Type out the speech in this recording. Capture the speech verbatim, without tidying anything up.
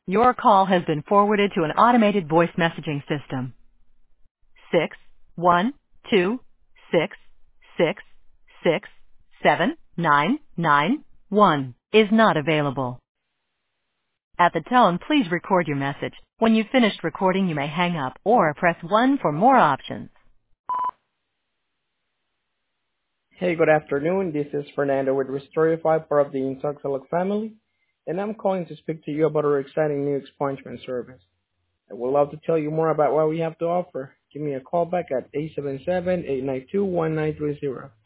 Your call has been forwarded to an automated voice messaging system. Six one two six six six seven nine nine one is not available. At the tone, please record your message. When you've finished recording, you may hang up or press one for more options. Hey, good afternoon. This is Fernando with Restorify, part of the Intoxilog family, and I'm calling to speak to you about our exciting new expungement service. I would love to tell you more about what we have to offer. Give me a call back at eight seven seven, eight nine two, one nine three zero.